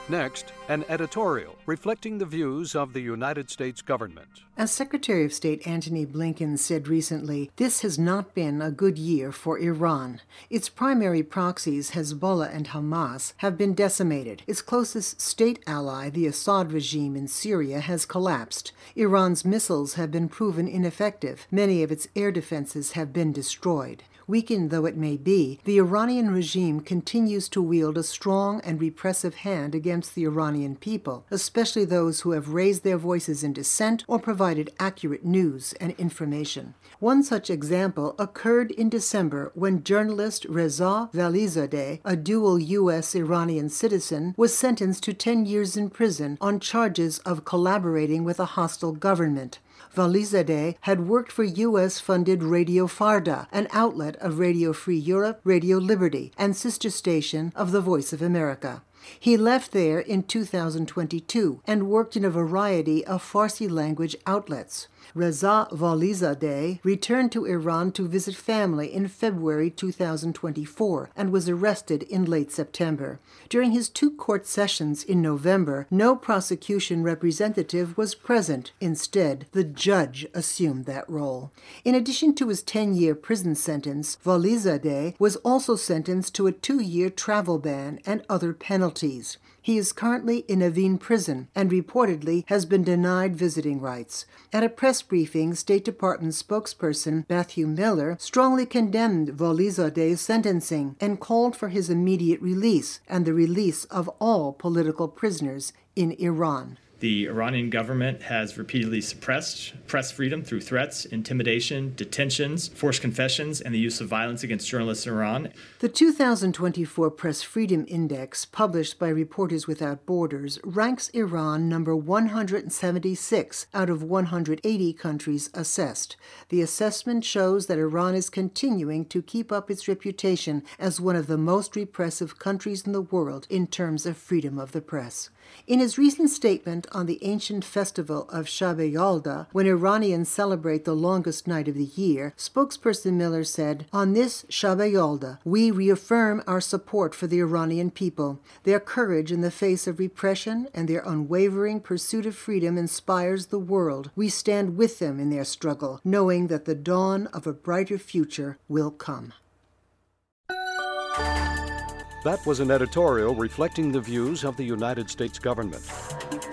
Next, an editorial reflecting the views of the United States government. As Secretary of State Antony Blinken said recently, this has not been a good year for Iran. Its primary proxies, Hezbollah and Hamas, have been decimated. Its closest state ally, the Assad regime in Syria, has collapsed. Iran's missiles have been proven ineffective. Many of its air defenses have been destroyed. Weakened though it may be, the Iranian regime continues to wield a strong and repressive hand against the Iranian people, especially those who have raised their voices in dissent or provided accurate news and information. One such example occurred in December when journalist Reza Valizadeh, a dual U.S.-Iranian citizen, was sentenced to 10 years in prison on charges of collaborating with a hostile government. Valizadeh had worked for U.S.-funded Radio Farda, an outlet of Radio Free Europe, Radio Liberty, and sister station of The Voice of America. He left there in 2022 and worked in a variety of Farsi-language outlets. Reza Valizadeh returned to Iran to visit family in February 2024 and was arrested in late September. During his 2 court sessions in November, no prosecution representative was present. Instead, the judge assumed that role. In addition to his 10-year prison sentence, Valizadeh was also sentenced to a 2-year travel ban and other penalties. He is currently in Evin prison and reportedly has been denied visiting rights. At a press briefing, State Department spokesperson Matthew Miller strongly condemned Valizadeh's sentencing and called for his immediate release and the release of all political prisoners in Iran. The Iranian government has repeatedly suppressed press freedom through threats, intimidation, detentions, forced confessions, and the use of violence against journalists in Iran. The 2024 Press Freedom Index, published by Reporters Without Borders, ranks Iran number 176 out of 180 countries assessed. The assessment shows that Iran is continuing to keep up its reputation as one of the most repressive countries in the world in terms of freedom of the press. In his recent statement on the ancient festival of Shab-e-Yalda, when Iranians celebrate the longest night of the year, spokesperson Miller said, "On this Shab-e-Yalda, we reaffirm our support for the Iranian people. Their courage in the face of repression and their unwavering pursuit of freedom inspires the world. We stand with them in their struggle, knowing that the dawn of a brighter future will come." That was an editorial reflecting the views of the United States government.